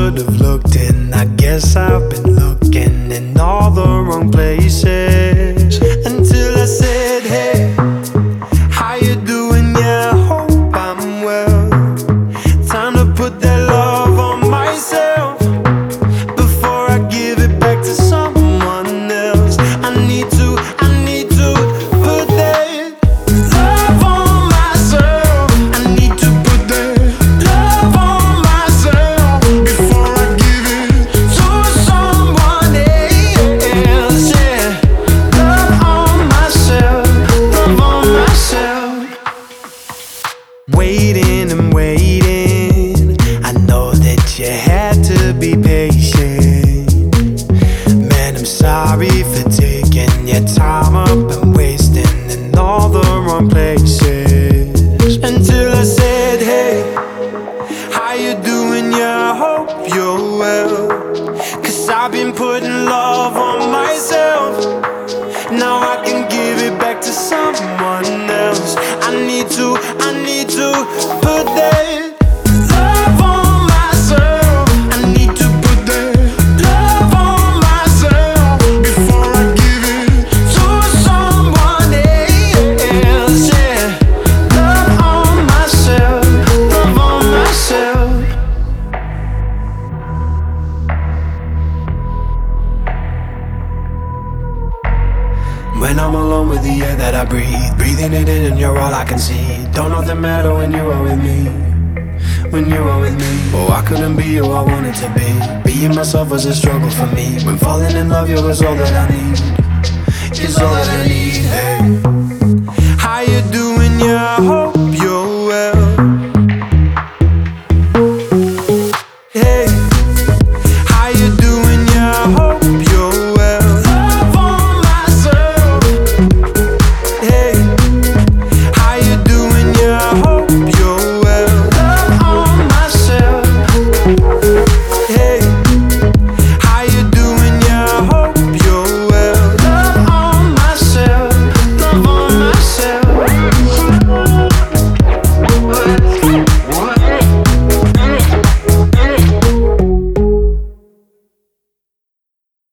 should've looked in. I guess I've been looking in all the wrong places. Until I said, hey, how you doing? Yeah, I hope I'm well. Time to put that love on myself before I give it back to someone else. I need to put that love on myself. I need to put that love on myself before I give it to someone else. Yeah, love on myself, love on myself. Waiting and waiting, I know that you had to be patient. Man, I'm sorry for taking your time up and wasting in all the wrong places. Until I said, hey, how you doing? Yeah, I hope you're well. 'Cause I've been putting love on myself. Now I can give it back to someone else. I need to put that love on myself. I need to put that love on myself before I give it to someone else. Yeah, love on myself, love on myself. When I'm alone with the air that I breathe, breathing it in and you're all I can see. Don't nothing matter when you are with me, when you are with me. Oh, I couldn't be who I wanted to be. Being myself was a struggle for me. When falling in love, you was all that I need, is all that I need. Hey, how you doing? Yeah, I hope